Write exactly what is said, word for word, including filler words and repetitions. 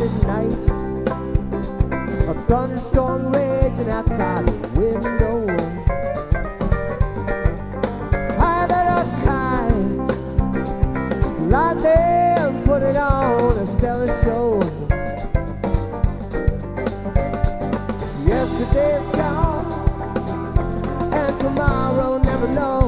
at night, a thunderstorm raging outside the window. I let a kite, light them, put it on a stellar show. Yesterday's gone, and tomorrow never knows.